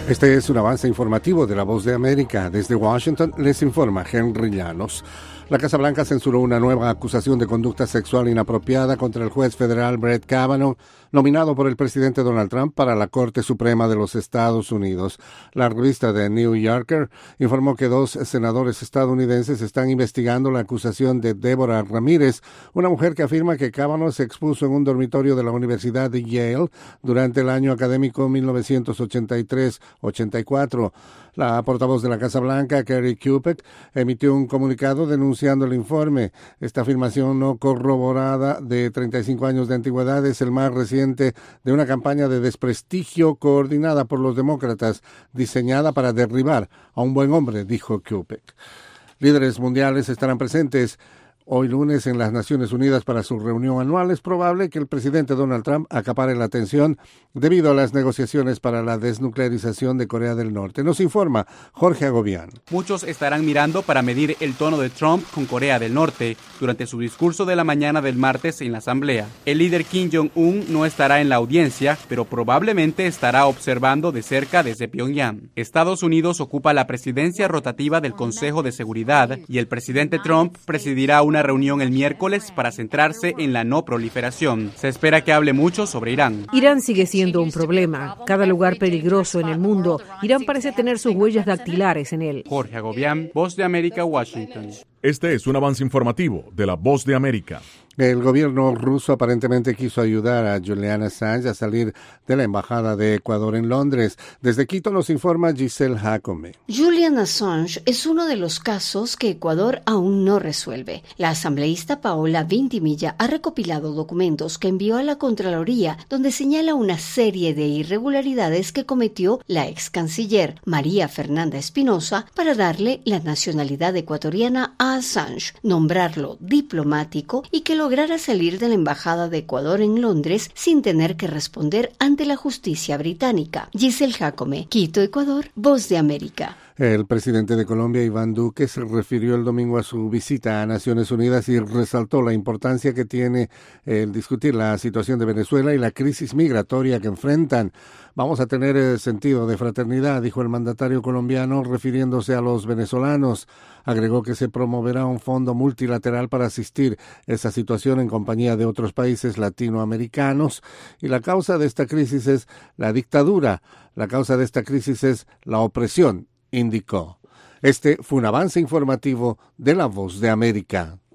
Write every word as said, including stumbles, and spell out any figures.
Este es un avance informativo de La Voz de América. Desde Washington les informa Henry Llanos. La Casa Blanca censuró una nueva acusación de conducta sexual inapropiada contra el juez federal Brett Kavanaugh, nominado por el presidente Donald Trump para la Corte Suprema de los Estados Unidos. La revista The New Yorker informó que dos senadores estadounidenses están investigando la acusación de Deborah Ramírez, una mujer que afirma que Kavanaugh se expuso en un dormitorio de la Universidad de Yale durante el año académico mil novecientos ochenta y tres ochenta y cuatro. La portavoz de la Casa Blanca, Kerry Kupek, emitió un comunicado denunciando el informe. Esta afirmación no corroborada de treinta y cinco años de antigüedad es el más reciente de una campaña de desprestigio coordinada por los demócratas, diseñada para derribar a un buen hombre, dijo Kupek. Líderes mundiales estarán presentes hoy lunes en las Naciones Unidas para su reunión anual. Es probable que el presidente Donald Trump acapare la atención debido a las negociaciones para la desnuclearización de Corea del Norte. Nos informa Jorge Agobián. Muchos estarán mirando para medir el tono de Trump con Corea del Norte durante su discurso de la mañana del martes en la Asamblea. El líder Kim Jong-un no estará en la audiencia, pero probablemente estará observando de cerca desde Pyongyang. Estados Unidos ocupa la presidencia rotativa del Consejo de Seguridad y el presidente Trump presidirá una reunión el miércoles para centrarse en la no proliferación. Se espera que hable mucho sobre Irán. Irán sigue siendo un problema. Cada lugar peligroso en el mundo, Irán parece tener sus huellas dactilares en él. Jorge Agobián, Voz de América, Washington. Este es un avance informativo de La Voz de América. El gobierno ruso aparentemente quiso ayudar a Julian Assange a salir de la embajada de Ecuador en Londres. Desde Quito nos informa Giselle Jacome. Julian Assange es uno de los casos que Ecuador aún no resuelve. La asambleísta Paola Vintimilla ha recopilado documentos que envió a la Contraloría donde señala una serie de irregularidades que cometió la ex canciller María Fernanda Espinosa para darle la nacionalidad ecuatoriana a Assange, nombrarlo diplomático y que lograra salir de la embajada de Ecuador en Londres sin tener que responder ante la justicia británica. Giselle Jacome, Quito, Ecuador, Voz de América. El presidente de Colombia, Iván Duque, se refirió el domingo a su visita a Naciones Unidas y resaltó la importancia que tiene el discutir la situación de Venezuela y la crisis migratoria que enfrentan. Vamos a tener el sentido de fraternidad, dijo el mandatario colombiano, refiriéndose a los venezolanos. Agregó que se promoverá un fondo multilateral para asistir esa situación en compañía de otros países latinoamericanos. Y la causa de esta crisis es la dictadura. La causa de esta crisis es la opresión, indicó. Este fue un avance informativo de La Voz de América.